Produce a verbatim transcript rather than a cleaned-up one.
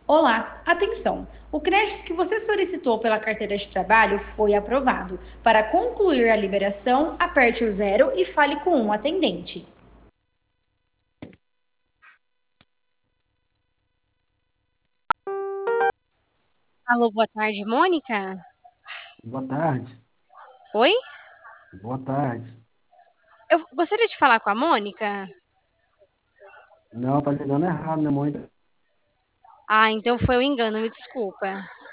Olá, atenção! O crédito que você solicitou pela carteira de trabalho foi aprovado. Para concluir a liberação, aperte o zero e fale com um atendente. Alô, boa tarde, Mônica? Boa tarde. Oi? Boa tarde. Eu gostaria de falar com a Mônica. Não, tá ligando errado, né, mãe? Ah, então foi um engano, me desculpa.